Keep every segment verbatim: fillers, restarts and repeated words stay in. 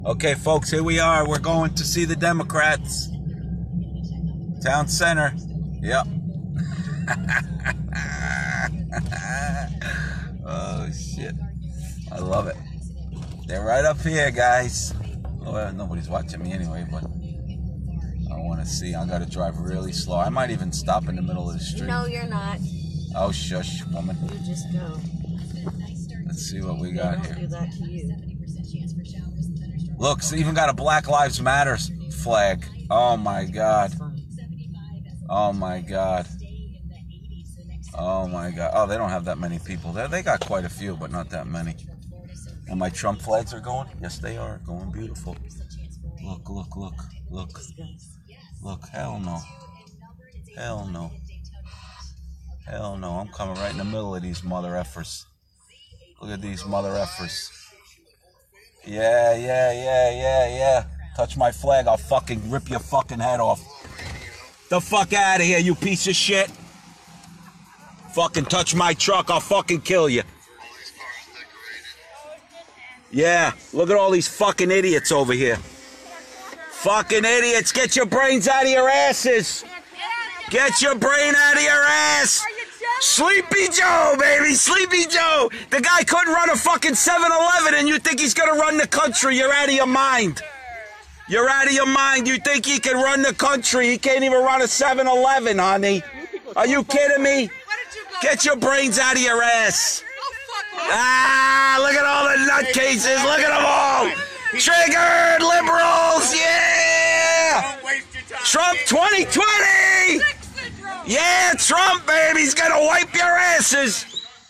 Okay, folks, here we are. We're going to see the Democrats. Town center. Yep. Oh, shit. I love it. They're right up here, guys. Well, nobody's watching me anyway, but I want to see. I got to drive really slow. I might even stop in the middle of the street. No, you're not. Oh, shush, woman. You just go. Let's see what we got here. They don't do that to you. Look, it's even got a Black Lives Matter flag. Oh, my God. Oh, my God. Oh, my God. Oh, they don't have that many people there. They got quite a few, but not that many. And my Trump flags are going? Yes, they are. Going beautiful. Look, look, look, look. Look, hell no. Hell no. Hell no. I'm coming right in the middle of these mother effers. Look at these mother effers. Yeah, yeah, yeah, yeah, yeah. Touch my flag, I'll fucking rip your fucking head off. The fuck out of here, you piece of shit. Fucking touch my truck, I'll fucking kill you. Yeah, look at all these fucking idiots over here. Fucking idiots, get your brains out of your asses. Get your brain out of your ass. Sleepy Joe, baby, Sleepy Joe. The guy couldn't run a fucking seven eleven and you think he's gonna run the country. You're out of your mind. You're out of your mind. You think he can run the country. He can't even run a seven eleven, honey. Are you kidding me? Get your brains out of your ass. Ah, look at all the nutcases. Look at them all. Triggered liberals, yeah. Trump twenty twenty. Yeah, Trump, baby, he's gonna wipe your asses.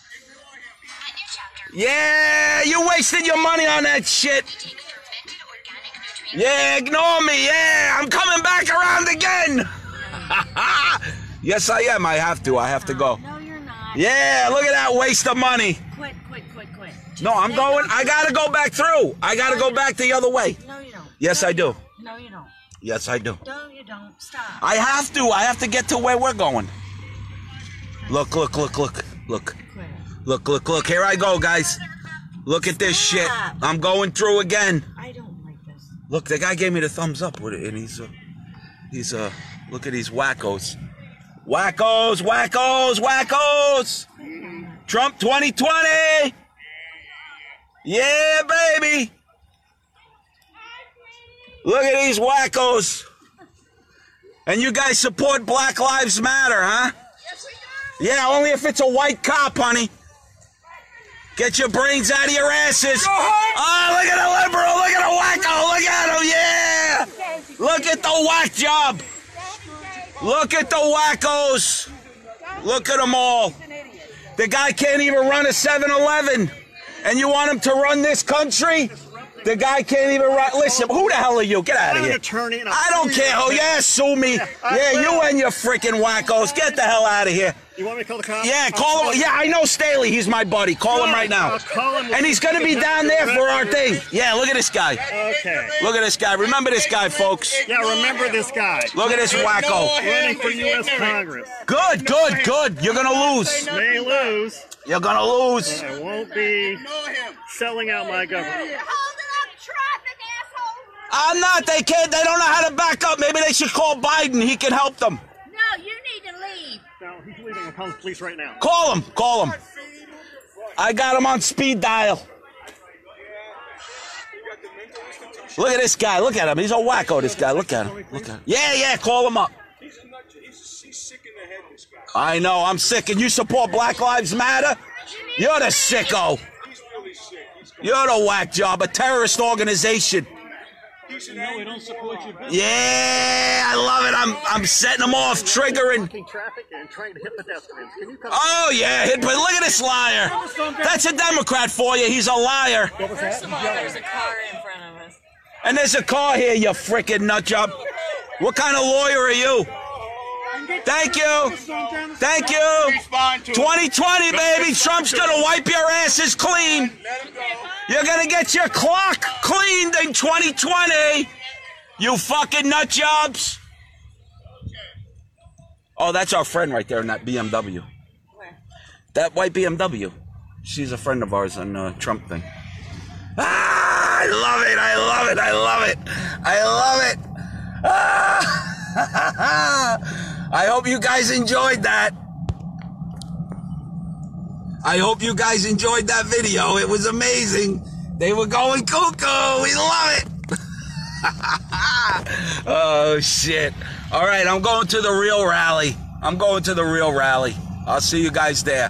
Yeah, you wasted your money on that shit. Yeah, ignore me, yeah, I'm coming back around again. Yes, I am, I have to, I have to go. No, you're not. Yeah, look at that waste of money. Quit, quit, quit, quit. No, I'm going, I gotta go back through. I gotta go back the other way. No, you don't. Yes, I do. No, you don't. Yes, I do. No, you don't. Stop. I have to. I have to get to where we're going. Look, look, look, look, look. Look, look, look. Here I go, guys. Look at this shit. I'm going through again. I don't like this. Look, the guy gave me the thumbs up with it, and he's, uh, he's, uh, look at these wackos. Wackos, wackos, wackos. Trump twenty twenty. Yeah, baby. Look at these wackos. And you guys support Black Lives Matter, huh? Yes, we do. Yeah, only if it's a white cop, honey. Get your brains out of your asses. Oh, look at the liberal. Look at the wacko. Look at him, yeah. Look at the whack job. Look at the wackos. Look at them all. The guy can't even run a seven eleven. And you want him to run this country? The guy can't even write. Listen, who the hell are you? Get out of here. I don't care who. Yeah, sue me. Yeah, you and your freaking wackos. Get the hell out of here. You want me to call the cops? Yeah, call him. Yeah, I know Staley. He's my buddy. Call him right now. And he's going to be down there for our thing. Yeah, look at this guy. Okay. Look at this guy. Remember this guy, folks. Yeah, remember this guy. Look at this wacko. Running for U S Congress. Good, good, good. You're going to lose. May lose. You're going to lose. I won't be selling out my government. I'm not. They can't. They don't know how to back up. Maybe they should call Biden. He can help them. No, you need to leave. No, he's leaving. I'm calling the police right now. Call him. Call him. I got him on speed dial. Look at this guy. Look at him. He's a wacko, this guy. Look at him. Look at him. Yeah, yeah. Call him up. He's a nut. He's, he's sick in the head, this guy. I know. I'm sick. And you support Black Lives Matter? You're the sicko. He's really sick. He's You're the whack job. A terrorist organization. No, we don't support you. Yeah, I love it. I'm I'm setting them off, triggering. Traffic and trying to hit pedestrians. Can you come? Oh yeah, hit, but look at this liar. That's a Democrat for you. He's a liar. First of all, there's a car in front of us. And there's a car here, you frickin' nut job. What kind of lawyer are you? Thank you. Thank you. twenty twenty, baby. Trump's gonna wipe your asses clean. You're gonna get your clock cleaned in twenty twenty. You fucking nut jobs. Oh, that's our friend right there in that B M W. Where? That white B M W. She's a friend of ours on uh, Trump thing. Ah! I love it. I love it. I love it. I love it. Ah. I hope you guys enjoyed that. I hope you guys enjoyed that video. It was amazing. They were going cuckoo. We love it. Oh, shit. All right, I'm going to the real rally. I'm going to the real rally. I'll see you guys there.